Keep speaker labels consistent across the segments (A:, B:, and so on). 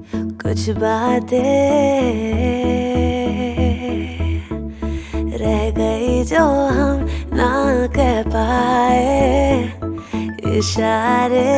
A: कुछ बातें रह गई जो हम ना कह पाए, इशारे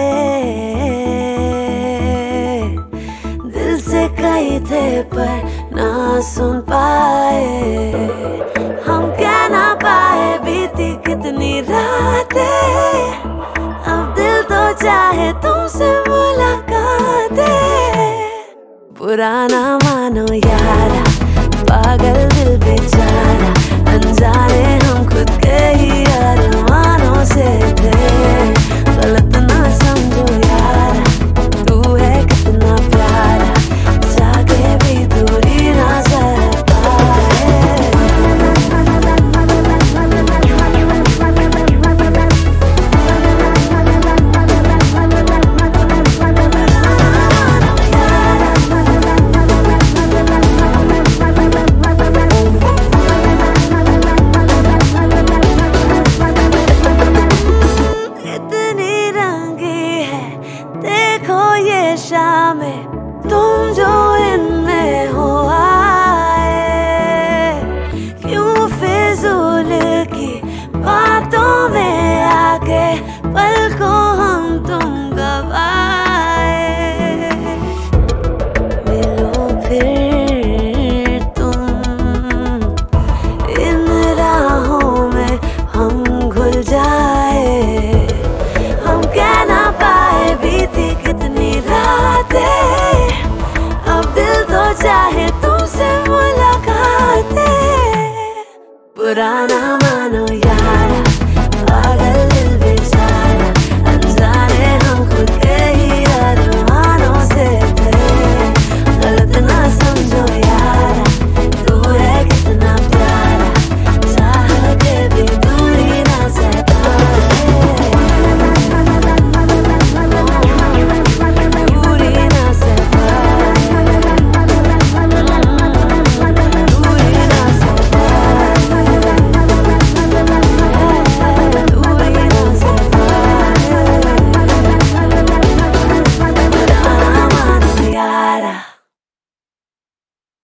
A: दिल से कही थे पर ना सुन पाए। हम कह ना पाए बीती कितनी रातें, अब दिल तो चाहे तुमसे मुलाकातें। पुराना मानो यारा, पागल दिल बेचारा, अनजाने हम खुद के ही अरमानों से थे। गलत ना समझो यारा, तू है कितना प्यारा, जाके भी दूरी ना सह पाए। देखो ये शामें तुम जो इनमें हो आए, क्यों फिजूल की बातों में आके पल को हम तुम गवाए। मिलो फिर तुम इन राहों में हम घुल जाए। हम कह ना पाए बीती कितनी रातें, अब दिल तो चाहे तुमसे मुलाकातें। पुराना मानो